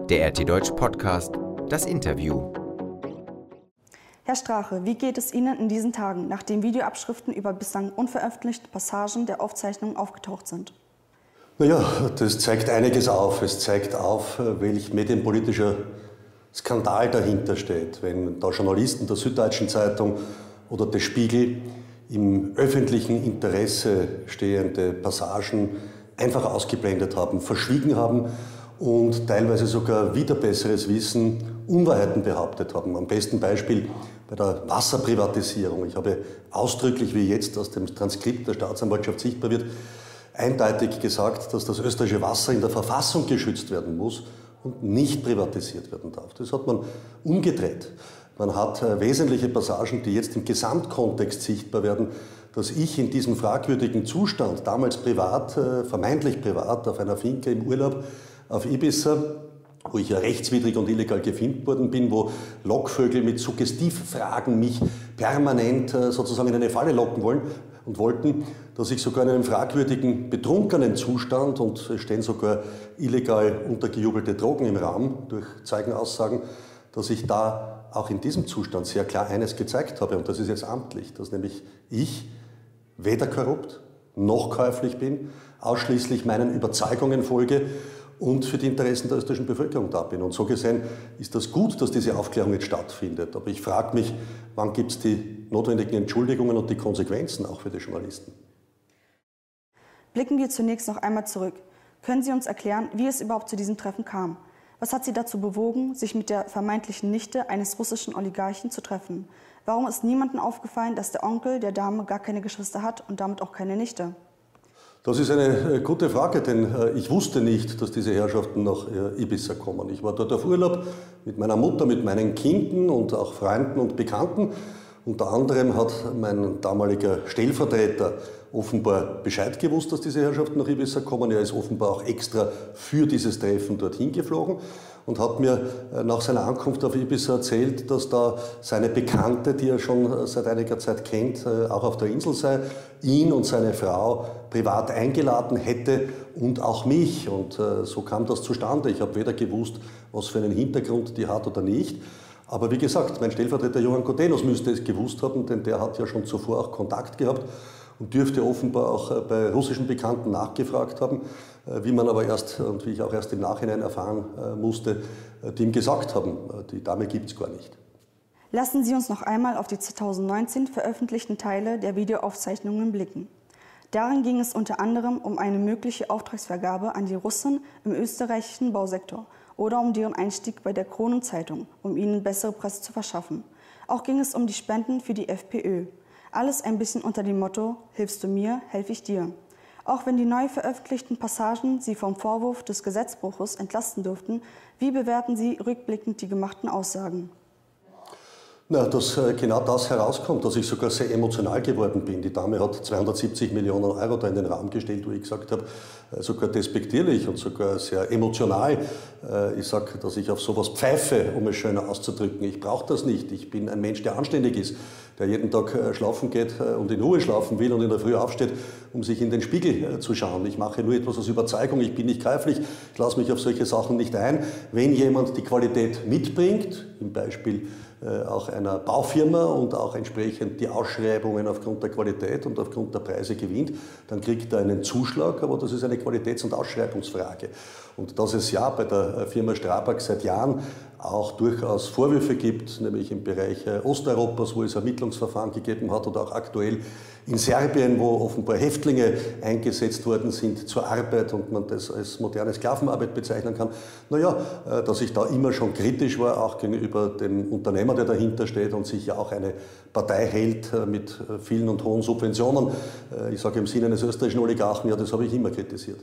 Der RT Deutsch Podcast, das Interview. Herr Strache, wie geht es Ihnen in diesen Tagen, nachdem Videoabschriften über bislang unveröffentlichte Passagen der Aufzeichnungen aufgetaucht sind? Naja, das zeigt einiges auf. Es zeigt auf, welch medienpolitischer Skandal dahinter steht. Wenn da Journalisten der Süddeutschen Zeitung oder des Spiegel im öffentlichen Interesse stehende Passagen einfach ausgeblendet haben, verschwiegen haben und teilweise sogar wider besseres Wissen Unwahrheiten behauptet haben. Am besten Beispiel bei der Wasserprivatisierung. Ich habe ausdrücklich, wie jetzt aus dem Transkript der Staatsanwaltschaft sichtbar wird, eindeutig gesagt, dass das österreichische Wasser in der Verfassung geschützt werden muss und nicht privatisiert werden darf. Das hat man umgedreht. Man hat wesentliche Passagen, die jetzt im Gesamtkontext sichtbar werden, dass ich in diesem fragwürdigen Zustand, damals privat, vermeintlich privat, auf einer Finca im Urlaub auf Ibiza, wo ich ja rechtswidrig und illegal gefilmt worden bin, wo Lockvögel mit Suggestivfragen mich permanent sozusagen in eine Falle locken wollen und wollten, dass ich sogar in einem fragwürdigen, betrunkenen Zustand, und es stehen sogar illegal untergejubelte Drogen im Raum durch Zeugenaussagen, dass ich da auch in diesem Zustand sehr klar eines gezeigt habe, und das ist jetzt amtlich, dass nämlich ich weder korrupt noch käuflich bin, ausschließlich meinen Überzeugungen folge und für die Interessen der österreichischen Bevölkerung da bin. Und so gesehen ist das gut, dass diese Aufklärung jetzt stattfindet. Aber ich frage mich, wann gibt es die notwendigen Entschuldigungen und die Konsequenzen auch für die Journalisten? Blicken wir zunächst noch einmal zurück. Können Sie uns erklären, wie es überhaupt zu diesem Treffen kam? Was hat Sie dazu bewogen, sich mit der vermeintlichen Nichte eines russischen Oligarchen zu treffen? Warum ist niemandem aufgefallen, dass der Onkel der Dame gar keine Geschwister hat und damit auch keine Nichte? Das ist eine gute Frage, denn ich wusste nicht, dass diese Herrschaften nach Ibiza kommen. Ich war dort auf Urlaub mit meiner Mutter, mit meinen Kindern und auch Freunden und Bekannten. Unter anderem hat mein damaliger Stellvertreter offenbar Bescheid gewusst, dass diese Herrschaften nach Ibiza kommen. Er ist offenbar auch extra für dieses Treffen dorthin geflogen und hat mir nach seiner Ankunft auf Ibiza erzählt, dass da seine Bekannte, die er schon seit einiger Zeit kennt, auch auf der Insel sei, ihn und seine Frau privat eingeladen hätte und auch mich. Und so kam das zustande. Ich habe weder gewusst, was für einen Hintergrund die hat oder nicht. Aber wie gesagt, mein Stellvertreter Johann Kodenos müsste es gewusst haben, denn der hat ja schon zuvor auch Kontakt gehabt und dürfte offenbar auch bei russischen Bekannten nachgefragt haben, wie man aber erst und wie ich auch erst im Nachhinein erfahren musste, die ihm gesagt haben, die Dame gibt es gar nicht. Lassen Sie uns noch einmal auf die 2019 veröffentlichten Teile der Videoaufzeichnungen blicken. Darin ging es unter anderem um eine mögliche Auftragsvergabe an die Russen im österreichischen Bausektor oder um deren Einstieg bei der Kronenzeitung, um ihnen bessere Presse zu verschaffen. Auch ging es um die Spenden für die FPÖ. Alles ein bisschen unter dem Motto, hilfst du mir, helfe ich dir. Auch wenn die neu veröffentlichten Passagen Sie vom Vorwurf des Gesetzbruches entlasten dürften, wie bewerten Sie rückblickend die gemachten Aussagen? Na, dass genau das herauskommt, dass ich sogar sehr emotional geworden bin. Die Dame hat 270 Millionen Euro da in den Raum gestellt, wo ich gesagt habe, sogar despektierlich und sogar sehr emotional. Ich sage, dass ich auf sowas pfeife, um es schöner auszudrücken. Ich brauche das nicht. Ich bin ein Mensch, der anständig ist, der jeden Tag schlafen geht und in Ruhe schlafen will und in der Früh aufsteht, um sich in den Spiegel zu schauen. Ich mache nur etwas aus Überzeugung. Ich bin nicht käuflich. Ich lasse mich auf solche Sachen nicht ein. Wenn jemand die Qualität mitbringt, im Beispiel auch einer Baufirma und auch entsprechend die Ausschreibungen aufgrund der Qualität und aufgrund der Preise gewinnt, dann kriegt er einen Zuschlag, aber das ist eine Qualitäts- und Ausschreibungsfrage. Und dass es ja bei der Firma Strabag seit Jahren auch durchaus Vorwürfe gibt, nämlich im Bereich Osteuropas, wo es Ermittlungsverfahren gegeben hat oder auch aktuell in Serbien, wo offenbar Häftlinge eingesetzt worden sind zur Arbeit und man das als moderne Sklavenarbeit bezeichnen kann. Naja, dass ich da immer schon kritisch war, auch gegenüber dem Unternehmer, der dahinter steht und sich ja auch eine Partei hält mit vielen und hohen Subventionen. Ich sage im Sinne eines österreichischen Oligarchen, ja, das habe ich immer kritisiert.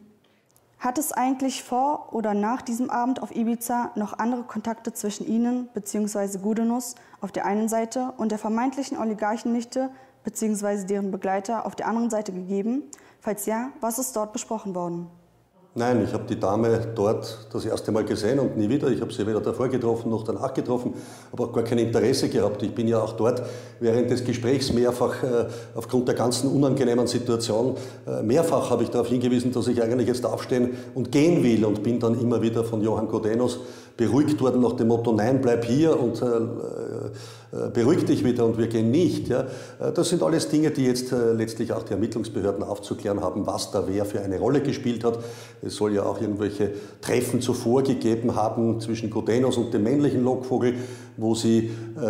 Hat es eigentlich vor oder nach diesem Abend auf Ibiza noch andere Kontakte zwischen Ihnen bzw. Gudenus auf der einen Seite und der vermeintlichen Oligarchennichte bzw. deren Begleiter auf der anderen Seite gegeben? Falls ja, was ist dort besprochen worden? Nein, ich habe die Dame dort das erste Mal gesehen und nie wieder. Ich habe sie weder davor getroffen noch danach getroffen, habe auch gar kein Interesse gehabt. Ich bin ja auch dort während des Gesprächs mehrfach, aufgrund der ganzen unangenehmen Situation, mehrfach habe ich darauf hingewiesen, dass ich eigentlich jetzt aufstehen und gehen will und bin dann immer wieder von Johann Gudenus beruhigt worden nach dem Motto, nein, bleib hier und beruhig dich wieder und wir gehen nicht. Ja. Das sind alles Dinge, die jetzt letztlich auch die Ermittlungsbehörden aufzuklären haben, was da wer für eine Rolle gespielt hat. Es soll ja auch irgendwelche Treffen zuvor gegeben haben zwischen Gudenus und dem männlichen Lockvogel, wo sie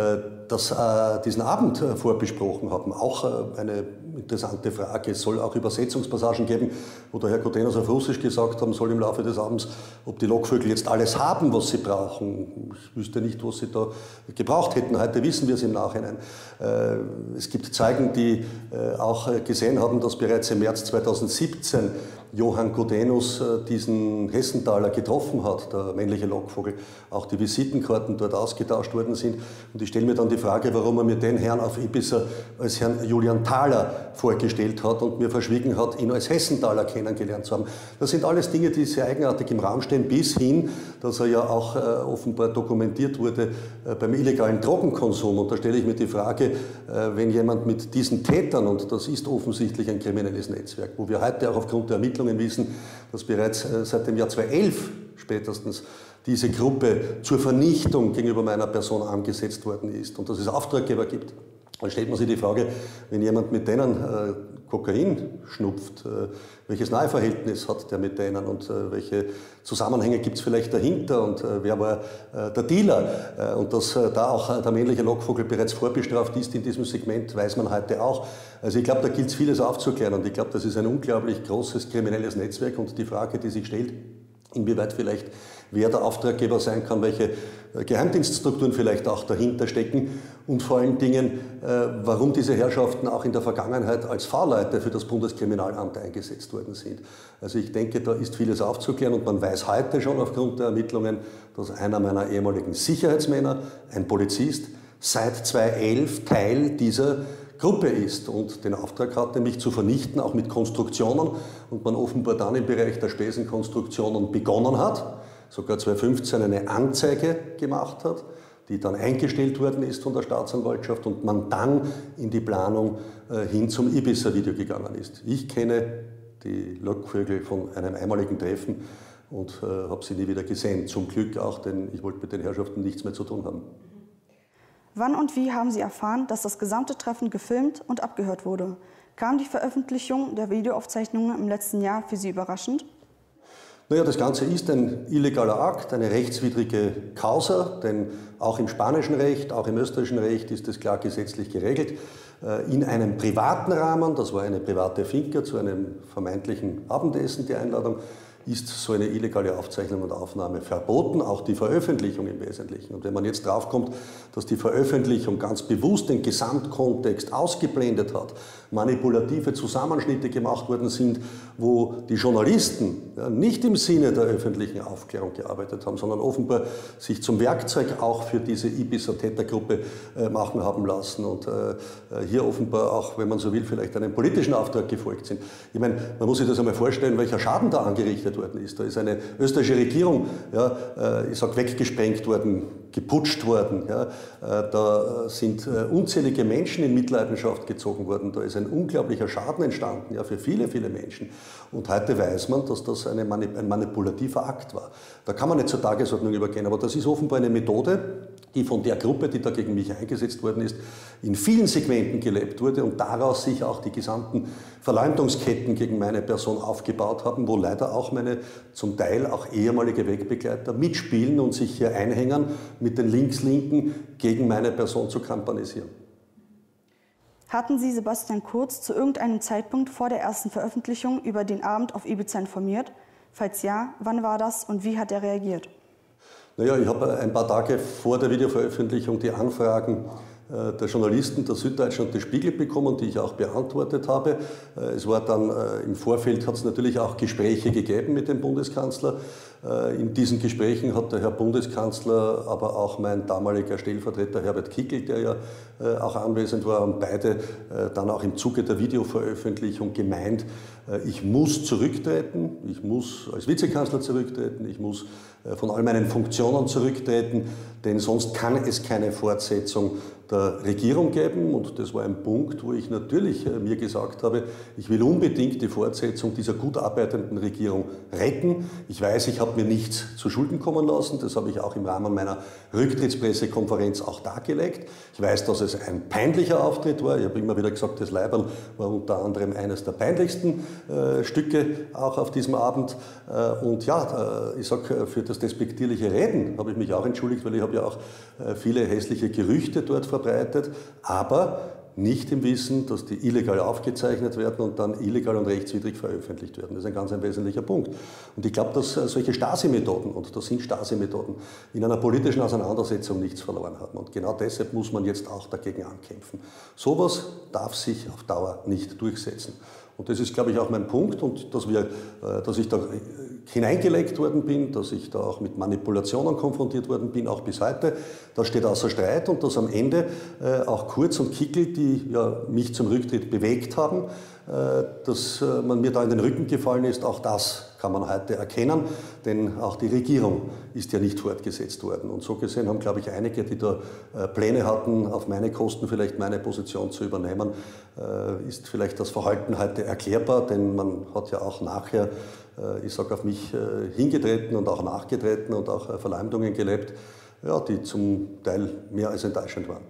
diesen Abend vorbesprochen haben. Auch eine interessante Frage. Es soll auch Übersetzungspassagen geben, wo der Herr Gudenus auf Russisch gesagt haben soll im Laufe des Abends, ob die Lockvögel jetzt alles haben, was sie brauchen. Ich wüsste nicht, was sie da gebraucht hätten. Heute wissen wir es im Nachhinein. Es gibt Zeugen, die auch gesehen haben, dass bereits im März 2017 Johann Gudenus diesen Hessenthaler getroffen hat, der männliche Lockvogel, auch die Visitenkarten dort ausgetauscht worden sind. Und ich stelle mir dann die Frage, warum er mir den Herrn auf Ibiza als Herrn Julian Thaler vorgestellt hat und mir verschwiegen hat, ihn als Hessenthaler kennengelernt zu haben. Das sind alles Dinge, die sehr eigenartig im Raum stehen, bis hin, dass er ja auch offenbar dokumentiert wurde beim illegalen Drogenkonsum. Und da stelle ich mir die Frage, wenn jemand mit diesen Tätern, und das ist offensichtlich ein kriminelles Netzwerk, wo wir heute auch aufgrund der Ermittlungen wissen, dass bereits seit dem Jahr 2011 spätestens diese Gruppe zur Vernichtung gegenüber meiner Person angesetzt worden ist und dass es Auftraggeber gibt. Dann stellt man sich die Frage, wenn jemand mit denen Kokain schnupft, welches Nahverhältnis hat der mit denen und welche Zusammenhänge gibt es vielleicht dahinter und wer war der Dealer? Und dass da auch der männliche Lockvogel bereits vorbestraft ist in diesem Segment, weiß man heute auch. Also ich glaube, da gilt es vieles aufzuklären und ich glaube, das ist ein unglaublich großes kriminelles Netzwerk und die Frage, die sich stellt, inwieweit vielleicht wer der Auftraggeber sein kann, welche Geheimdienststrukturen vielleicht auch dahinter stecken und vor allen Dingen, warum diese Herrschaften auch in der Vergangenheit als Fahrleute für das Bundeskriminalamt eingesetzt worden sind. Also ich denke, da ist vieles aufzuklären und man weiß heute schon aufgrund der Ermittlungen, dass einer meiner ehemaligen Sicherheitsmänner, ein Polizist, seit 2011 Teil dieser Gruppe ist und den Auftrag hatte, mich zu vernichten, auch mit Konstruktionen und man offenbar dann im Bereich der Spesenkonstruktionen begonnen hat, sogar 2015 eine Anzeige gemacht hat, die dann eingestellt worden ist von der Staatsanwaltschaft und man dann in die Planung hin zum Ibiza-Video gegangen ist. Ich kenne die Lockvögel von einem einmaligen Treffen und habe sie nie wieder gesehen. Zum Glück auch, denn ich wollte mit den Herrschaften nichts mehr zu tun haben. Wann und wie haben Sie erfahren, dass das gesamte Treffen gefilmt und abgehört wurde? Kam die Veröffentlichung der Videoaufzeichnungen im letzten Jahr für Sie überraschend? Naja, das Ganze ist ein illegaler Akt, eine rechtswidrige Causa, denn auch im spanischen Recht, auch im österreichischen Recht ist es klar gesetzlich geregelt. In einem privaten Rahmen, das war eine private Finca zu einem vermeintlichen Abendessen, die Einladung, ist so eine illegale Aufzeichnung und Aufnahme verboten, auch die Veröffentlichung im Wesentlichen. Und wenn man jetzt draufkommt, dass die Veröffentlichung ganz bewusst den Gesamtkontext ausgeblendet hat, manipulative Zusammenschnitte gemacht worden sind, wo die Journalisten nicht im Sinne der öffentlichen Aufklärung gearbeitet haben, sondern offenbar sich zum Werkzeug auch für diese Ibiza-Tätergruppe machen haben lassen und hier offenbar auch, wenn man so will, vielleicht einem politischen Auftrag gefolgt sind. Ich meine, man muss sich das einmal vorstellen, welcher Schaden da angerichtet worden ist. Da ist eine österreichische Regierung, ich sage, weggesprengt worden, geputscht worden. Ja. Da sind unzählige Menschen in Mitleidenschaft gezogen worden. Da ist ein unglaublicher Schaden entstanden, ja, für viele, viele Menschen. Und heute weiß man, dass das ein manipulativer Akt war. Da kann man nicht zur Tagesordnung übergehen, aber das ist offenbar eine Methode, die von der Gruppe, die da gegen mich eingesetzt worden ist, in vielen Segmenten gelebt wurde und daraus sich auch die gesamten Verleumdungsketten gegen meine Person aufgebaut haben, wo leider auch meine zum Teil auch ehemalige Wegbegleiter mitspielen und sich hier einhängen, mit den Linkslinken gegen meine Person zu kampanisieren. Hatten Sie Sebastian Kurz zu irgendeinem Zeitpunkt vor der ersten Veröffentlichung über den Abend auf Ibiza informiert? Falls ja, wann war das und wie hat er reagiert? Naja, ich habe ein paar Tage vor der Videoveröffentlichung die Anfragen der Journalisten der Süddeutschen und des Spiegel bekommen, die ich auch beantwortet habe. Es war dann im Vorfeld, hat es natürlich auch Gespräche gegeben mit dem Bundeskanzler. In diesen Gesprächen hat der Herr Bundeskanzler, aber auch mein damaliger Stellvertreter Herbert Kickl, der ja auch anwesend war, haben beide dann auch im Zuge der Videoveröffentlichung gemeint, ich muss zurücktreten, ich muss als Vizekanzler zurücktreten, ich muss von all meinen Funktionen zurücktreten, denn sonst kann es keine Fortsetzung der Regierung geben. Und das war ein Punkt, wo ich natürlich mir gesagt habe, ich will unbedingt die Fortsetzung dieser gut arbeitenden Regierung retten. Ich weiß, ich habe mir nichts zu Schulden kommen lassen. Das habe ich auch im Rahmen meiner Rücktrittspressekonferenz auch dargelegt. Ich weiß, dass es ein peinlicher Auftritt war. Ich habe immer wieder gesagt, das Leiberl war unter anderem eines der peinlichsten Stücke auch auf diesem Abend. Und ja, ich sage, für das despektierliche Reden habe ich mich auch entschuldigt, weil ich habe ja auch viele hässliche Gerüchte dort verbreitet, aber nicht im Wissen, dass die illegal aufgezeichnet werden und dann illegal und rechtswidrig veröffentlicht werden. Das ist ein wesentlicher Punkt. Und ich glaube, dass solche Stasi-Methoden, und das sind Stasi-Methoden, in einer politischen Auseinandersetzung nichts verloren haben. Und genau deshalb muss man jetzt auch dagegen ankämpfen. Sowas darf sich auf Dauer nicht durchsetzen. Und das ist, glaube ich, auch mein Punkt, und dass ich da hineingelegt worden bin, dass ich da auch mit Manipulationen konfrontiert worden bin, auch bis heute, das steht außer Streit, und dass am Ende auch Kurz und Kickl, die ja mich zum Rücktritt bewegt haben, dass man mir da in den Rücken gefallen ist, auch das kann man heute erkennen, denn auch die Regierung ist ja nicht fortgesetzt worden. Und so gesehen haben, glaube ich, einige, die da Pläne hatten, auf meine Kosten vielleicht meine Position zu übernehmen, ist vielleicht das Verhalten heute erklärbar, denn man hat ja auch nachher, ich sage, auf mich hingetreten und auch nachgetreten und auch Verleumdungen gelebt, ja, die zum Teil mehr als enttäuschend waren.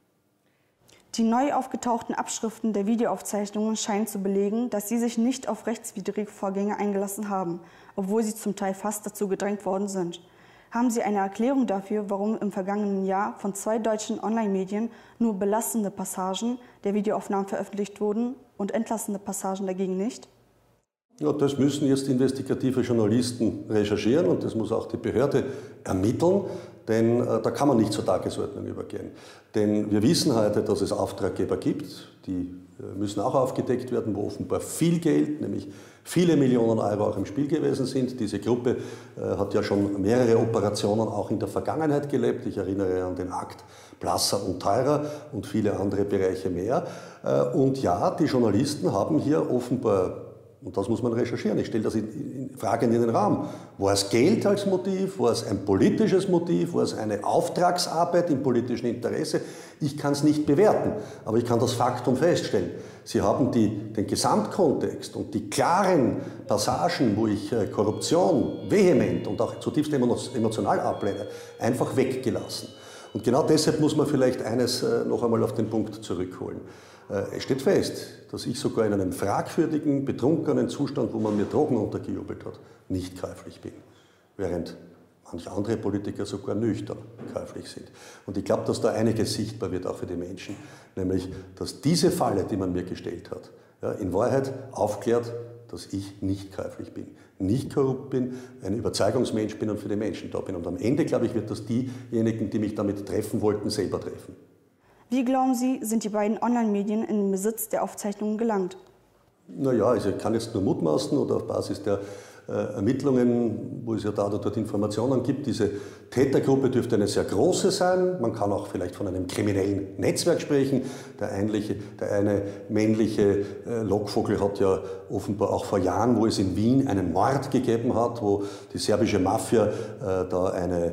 Die neu aufgetauchten Abschriften der Videoaufzeichnungen scheinen zu belegen, dass Sie sich nicht auf rechtswidrige Vorgänge eingelassen haben, obwohl Sie zum Teil fast dazu gedrängt worden sind. Haben Sie eine Erklärung dafür, warum im vergangenen Jahr von 2 deutschen Online-Medien nur belastende Passagen der Videoaufnahmen veröffentlicht wurden und entlastende Passagen dagegen nicht? Ja, das müssen jetzt investigative Journalisten recherchieren, und das muss auch die Behörde ermitteln, denn da kann man nicht zur Tagesordnung übergehen. Denn wir wissen heute, dass es Auftraggeber gibt, die müssen auch aufgedeckt werden, wo offenbar viel Geld, nämlich viele Millionen Euro auch im Spiel gewesen sind. Diese Gruppe hat ja schon mehrere Operationen auch in der Vergangenheit gelebt. Ich erinnere an den Akt Blasser und Theurer und viele andere Bereiche mehr. Und ja, die Journalisten haben hier offenbar, und das muss man recherchieren, ich stelle das in Frage in den Raum, war es Geld als Motiv, war es ein politisches Motiv, war es eine Auftragsarbeit im politischen Interesse? Ich kann es nicht bewerten, aber ich kann das Faktum feststellen. Sie haben den Gesamtkontext und die klaren Passagen, wo ich Korruption vehement und auch zutiefst emotional ablehne, einfach weggelassen. Und genau deshalb muss man vielleicht eines noch einmal auf den Punkt zurückholen. Es steht fest, dass ich sogar in einem fragwürdigen, betrunkenen Zustand, wo man mir Drogen untergejubelt hat, nicht käuflich bin. Während manche andere Politiker sogar nüchtern käuflich sind. Und ich glaube, dass da einiges sichtbar wird, auch für die Menschen. Nämlich, dass diese Falle, die man mir gestellt hat, ja, in Wahrheit aufklärt, dass ich nicht käuflich bin, nicht korrupt bin, ein Überzeugungsmensch bin und für die Menschen da bin. Und am Ende, glaube ich, wird das diejenigen, die mich damit treffen wollten, selber treffen. Wie glauben Sie, sind die beiden Online-Medien in den Besitz der Aufzeichnungen gelangt? Naja, also ich kann jetzt nur mutmaßen oder auf Basis der Ermittlungen, wo es ja da oder dort Informationen gibt. Diese Tätergruppe dürfte eine sehr große sein. Man kann auch vielleicht von einem kriminellen Netzwerk sprechen. Der eine männliche Lockvogel hat ja offenbar auch vor Jahren, wo es in Wien einen Mord gegeben hat, wo die serbische Mafia da einen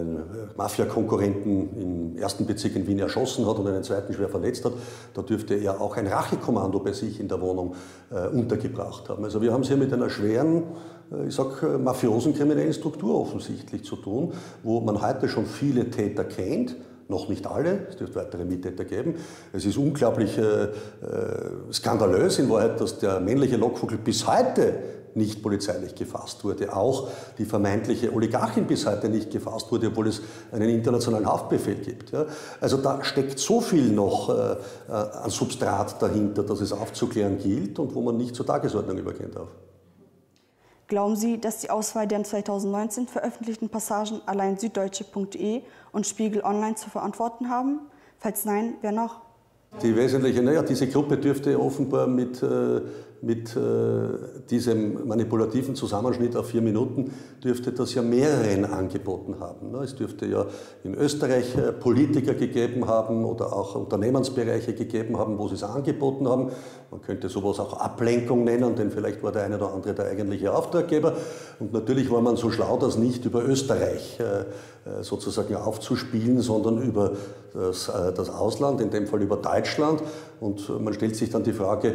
Mafia-Konkurrenten im 1. Bezirk in Wien erschossen hat und einen zweiten schwer verletzt hat. Da dürfte er auch ein Rachekommando bei sich in der Wohnung untergebracht haben. Also wir haben es hier mit einer schweren, ich sage, mafiosen kriminellen Struktur offensichtlich zu tun, wo man heute schon viele Täter kennt, noch nicht alle, es dürfte weitere Mittäter geben. Es ist unglaublich skandalös in Wahrheit, dass der männliche Lockvogel bis heute nicht polizeilich gefasst wurde. Auch die vermeintliche Oligarchin bis heute nicht gefasst wurde, obwohl es einen internationalen Haftbefehl gibt. Ja. Also da steckt so viel noch an Substrat dahinter, dass es aufzuklären gilt und wo man nicht zur Tagesordnung übergehen darf. Glauben Sie, dass die Auswahl der 2019 veröffentlichten Passagen allein süddeutsche.de und Spiegel Online zu verantworten haben? Falls nein, wer noch? Die wesentliche, naja, diese Gruppe dürfte offenbar mit mit diesem manipulativen Zusammenschnitt auf 4 Minuten dürfte das ja mehreren angeboten haben. Es dürfte ja in Österreich Politiker gegeben haben oder auch Unternehmensbereiche gegeben haben, wo sie es angeboten haben. Man könnte sowas auch Ablenkung nennen, denn vielleicht war der eine oder andere der eigentliche Auftraggeber. Und natürlich war man so schlau, das nicht über Österreich sozusagen aufzuspielen, sondern über das Ausland, in dem Fall über Deutschland. Und man stellt sich dann die Frage,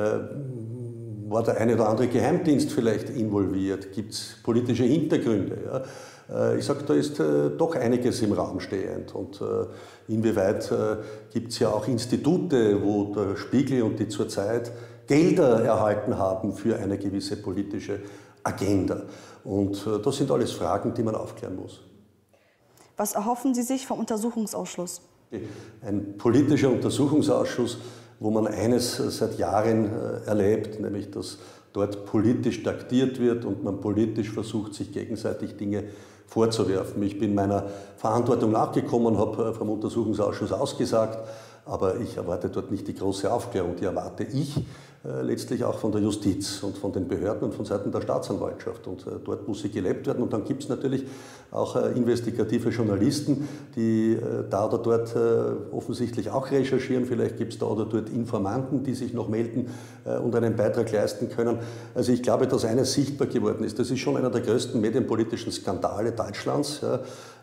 war der eine oder andere Geheimdienst vielleicht involviert? Gibt es politische Hintergründe? Ja? Ich sage, da ist doch einiges im Raum stehend. Und inwieweit gibt es ja auch Institute, wo der Spiegel und die Zurzeit Gelder erhalten haben für eine gewisse politische Agenda. Und das sind alles Fragen, die man aufklären muss. Was erhoffen Sie sich vom Untersuchungsausschuss? Ein politischer Untersuchungsausschuss, wo man eines seit Jahren erlebt, nämlich dass dort politisch taktiert wird und man politisch versucht, sich gegenseitig Dinge vorzuwerfen. Ich bin meiner Verantwortung nachgekommen, habe vom Untersuchungsausschuss ausgesagt, aber ich erwarte dort nicht die große Aufklärung, die erwarte ich letztlich auch von der Justiz und von den Behörden und von Seiten der Staatsanwaltschaft. Und dort muss sie gelebt werden. Und dann gibt es natürlich auch investigative Journalisten, die da oder dort offensichtlich auch recherchieren. Vielleicht gibt es da oder dort Informanten, die sich noch melden und einen Beitrag leisten können. Also ich glaube, dass eines sichtbar geworden ist. Das ist schon einer der größten medienpolitischen Skandale Deutschlands. Ja,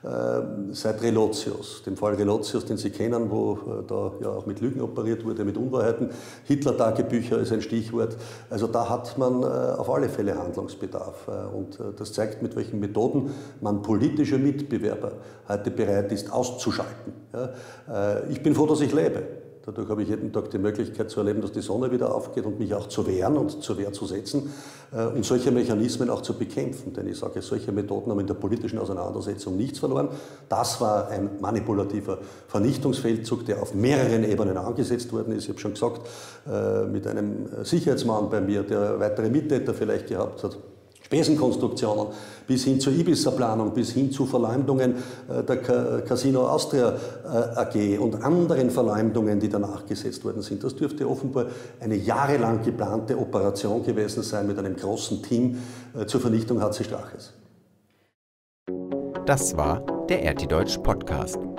seit Relotius, dem Fall Relotius, den Sie kennen, wo da ja auch mit Lügen operiert wurde, mit Unwahrheiten. Hitler-Tagebücher ist ein Stichwort. Also da hat man auf alle Fälle Handlungsbedarf. Und das zeigt, mit welchen Methoden man politische Mitbewerber heute bereit ist, auszuschalten. Ja, ich bin froh, dass ich lebe. Dadurch habe ich jeden Tag die Möglichkeit zu erleben, dass die Sonne wieder aufgeht und mich auch zu wehren und zur Wehr zu setzen und solche Mechanismen auch zu bekämpfen. Denn ich sage, solche Methoden haben in der politischen Auseinandersetzung nichts verloren. Das war ein manipulativer Vernichtungsfeldzug, der auf mehreren Ebenen angesetzt worden ist. Ich habe schon gesagt, mit einem Sicherheitsmann bei mir, der weitere Mittäter vielleicht gehabt hat. Spesenkonstruktionen bis hin zur Ibiza-Planung, bis hin zu Verleumdungen der Casino Austria AG und anderen Verleumdungen, die danach gesetzt worden sind. Das dürfte offenbar eine jahrelang geplante Operation gewesen sein mit einem großen Team zur Vernichtung HC Straches. Das war der RT Deutsch Podcast.